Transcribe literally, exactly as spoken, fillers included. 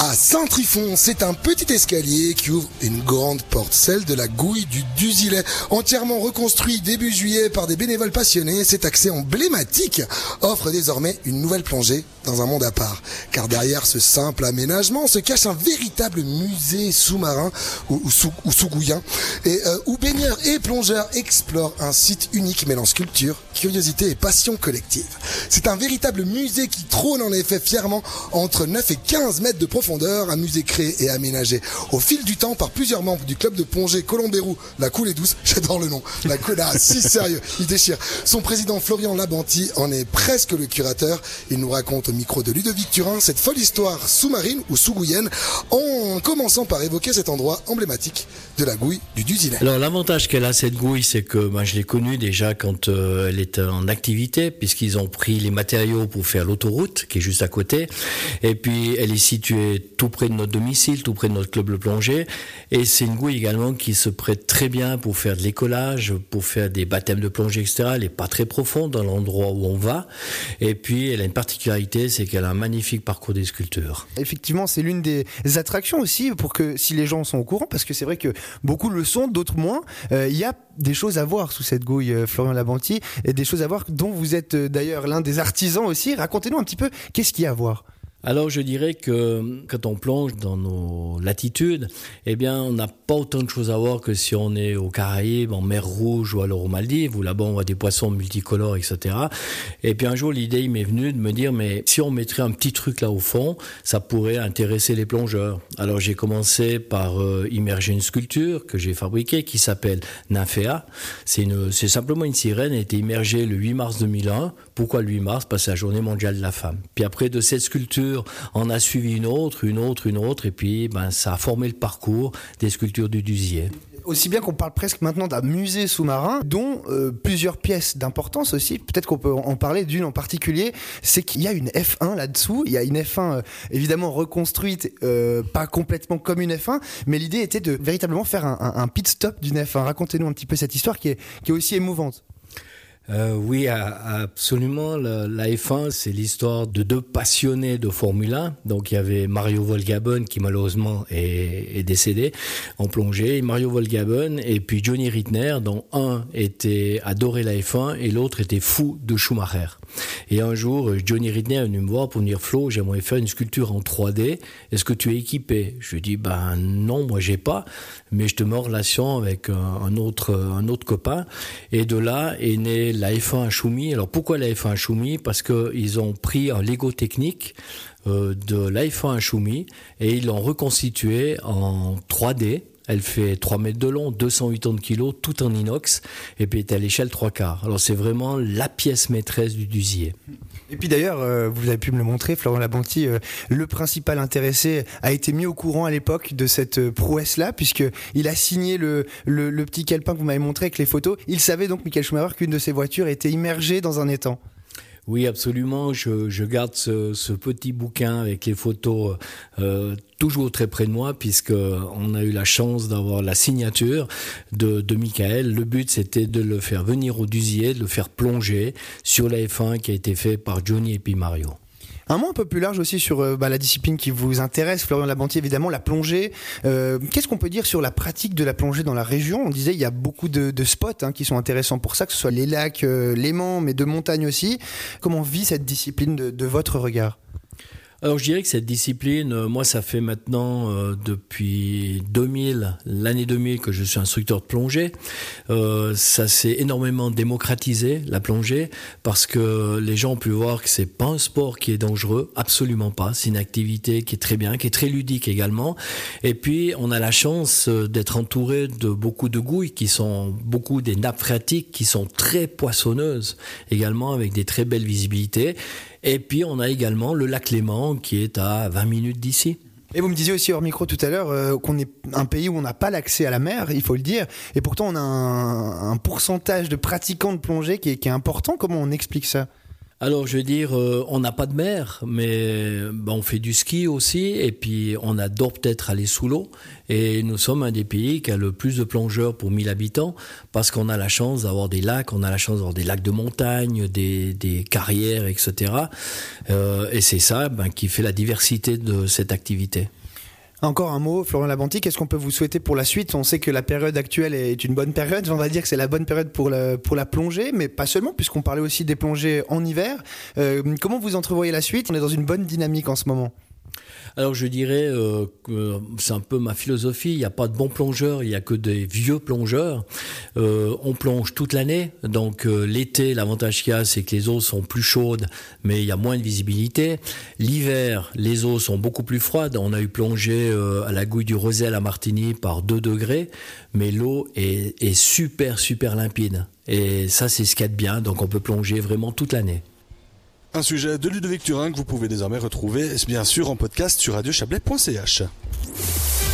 À Saint-Trifon, c'est un petit escalier qui ouvre une grande porte, celle de la Gouille du Duzilet. Entièrement reconstruit début juillet par des bénévoles passionnés, cet accès emblématique offre désormais une nouvelle plongée dans un monde à part. Car derrière ce simple aménagement se cache un véritable musée sous-marin ou, ou, sous, ou sous-gouyen, et, euh, où baigneurs et plongeurs explorent un site unique mêlant sculpture, curiosité et passion collective. C'est un véritable musée qui trône en effet fièrement entre neuf et quinze mètres de profondeur, un musée créé et aménagé au fil du temps par plusieurs membres du club de plongée Colombérou, la coulée douce, j'adore le nom, la coulée, ah, si sérieux, il déchire. Son président Florian Labanti en est presque le curateur. Il nous raconte au micro de Ludovic Turin cette folle histoire sous-marine ou sous-gouillenne, en commençant par évoquer cet endroit emblématique de la Gouille du Duzilet. Alors l'avantage qu'elle a cette Gouille, c'est que ben, je l'ai connue déjà quand euh, elle était en activité, puisqu'ils ont pris les matériaux pour faire l'autoroute qui est juste à côté, et puis elle est située tout près de notre domicile, tout près de notre club de plongée, et c'est une Gouille également qui se prête très bien pour faire de l'écolage, pour faire des baptêmes de plongée, et cetera. Elle est pas très profonde dans l'endroit où on va, et puis elle a une particularité, c'est qu'elle a un magnifique parcours des sculptures. Effectivement, c'est l'une des attractions aussi pour que si les gens sont au courant, parce que c'est vrai que beaucoup le sont, d'autres moins, il euh, y a des choses à voir sous cette Gouille, euh, Florian Labanti, et des choses à voir dont vous êtes euh, d'ailleurs l'un des artisans aussi. Racontez-nous un petit peu, qu'est-ce qu'il y a à voir ? Alors je dirais que quand on plonge dans nos latitudes, eh bien on n'a pas autant de choses à voir que si on est aux Caraïbes, en mer Rouge ou alors aux Maldives, où là-bas on voit des poissons multicolores, et cetera. Et puis un jour l'idée il m'est venue de me dire, mais si on mettrait un petit truc là au fond, ça pourrait intéresser les plongeurs. Alors j'ai commencé par euh, immerger une sculpture que j'ai fabriquée qui s'appelle Nymphéa. C'est, une, c'est simplement une sirène, elle a été immergée le huit mars deux mille un. Pourquoi le huit mars ? Parce que c'est la journée mondiale de la femme. Puis après de cette sculpture, on a suivi une autre, une autre, une autre, et puis ben, ça a formé le parcours des sculptures du Duzier. Aussi bien qu'on parle presque maintenant d'un musée sous-marin, dont euh, plusieurs pièces d'importance aussi. Peut-être qu'on peut en parler d'une en particulier, c'est qu'il y a une F un là-dessous. Il y a une F un euh, évidemment reconstruite, euh, pas complètement comme une F un, mais l'idée était de véritablement faire un, un, un pit stop d'une F un. Racontez-nous un petit peu cette histoire qui est, qui est aussi émouvante. Euh, oui, absolument. La, la F un, c'est l'histoire de deux passionnés de Formule un. Donc, il y avait Mario Volgaben, qui malheureusement est, est décédé en plongée, Mario Volgaben, et puis Johnny Rittner, dont un était adoré la F un et l'autre était fou de Schumacher. Et un jour, Johnny Rittner est venu me voir pour me dire, Flo, j'aimerais faire une sculpture en trois D. Est-ce que tu es équipé? Je lui dis, ben non, moi j'ai pas, mais je te mets en relation avec un, un autre, un autre copain. Et de là est né la F un à Choumi. Alors pourquoi la F un à Choumi? Parce que ils ont pris un Lego technique euh, de la F un à Choumi et ils l'ont reconstitué en trois D. Elle fait trois mètres de long, deux cent quatre-vingts kilos, tout en inox, et puis est à l'échelle trois quarts. Alors c'est vraiment la pièce maîtresse du Duzier. Et puis d'ailleurs, euh, vous avez pu me le montrer, Florian Labanti, euh, le principal intéressé a été mis au courant à l'époque de cette euh, prouesse-là, puisqu'il a signé le, le, le petit calepin que vous m'avez montré avec les photos. Il savait donc, Michael Schumacher, qu'une de ses voitures était immergée dans un étang. Oui, absolument. Je, je garde ce, ce petit bouquin avec les photos euh, toujours très près de moi, puisque on a eu la chance d'avoir la signature de, de Michael. Le but, c'était de le faire venir au Duzier, de le faire plonger sur la F un qui a été fait par Johnny et puis Mario. Un mot un peu plus large aussi sur euh, bah, la discipline qui vous intéresse, Florian Labanti, évidemment, la plongée. Euh, qu'est-ce qu'on peut dire sur la pratique de la plongée dans la région? On disait il y a beaucoup de, de spots hein, qui sont intéressants pour ça, que ce soit les lacs, euh, Léman, mais de montagne aussi. Comment vit cette discipline de, de votre regard? Alors je dirais que cette discipline, euh, moi ça fait maintenant euh, depuis deux mille, l'année deux mille que je suis instructeur de plongée. Euh, ça s'est énormément démocratisé, la plongée, parce que les gens ont pu voir que c'est pas un sport qui est dangereux, absolument pas. C'est une activité qui est très bien, qui est très ludique également. Et puis on a la chance d'être entouré de beaucoup de gouilles qui sont beaucoup des nappes phréatiques qui sont très poissonneuses également, avec des très belles visibilités. Et puis, on a également le lac Léman qui est à vingt minutes d'ici. Et vous me disiez aussi hors micro tout à l'heure euh, qu'on est un pays où on n'a pas l'accès à la mer, il faut le dire. Et pourtant, on a un, un pourcentage de pratiquants de plongée qui est, qui est important. Comment on explique ça ? Alors, je veux dire, euh, on n'a pas de mer, mais ben, on fait du ski aussi, et puis on adore peut-être aller sous l'eau. Et nous sommes un des pays qui a le plus de plongeurs pour mille habitants, parce qu'on a la chance d'avoir des lacs, on a la chance d'avoir des lacs de montagne, des, des carrières, et cetera. Euh, et c'est ça ben, qui fait la diversité de cette activité. Encore un mot, Florian Labanti, qu'est-ce qu'on peut vous souhaiter pour la suite ? On sait que la période actuelle est une bonne période, on va dire que c'est la bonne période pour, le, pour la plongée, mais pas seulement, puisqu'on parlait aussi des plongées en hiver. Euh, comment vous entrevoyez la suite ? On est dans une bonne dynamique en ce moment. Alors je dirais euh, que c'est un peu ma philosophie, il n'y a pas de bons plongeurs, il n'y a que des vieux plongeurs. Euh, on plonge toute l'année, donc euh, l'été, l'avantage qu'il y a, c'est que les eaux sont plus chaudes, mais il y a moins de visibilité. L'hiver, les eaux sont beaucoup plus froides. On a eu plongé euh, à la Gouille du Rosel à Martigny par deux degrés, mais l'eau est, est super, super limpide. Et ça, c'est ce qu'il y a de bien, donc on peut plonger vraiment toute l'année. Un sujet de Ludovic Turin que vous pouvez désormais retrouver bien sûr en podcast sur radio chablais point c h.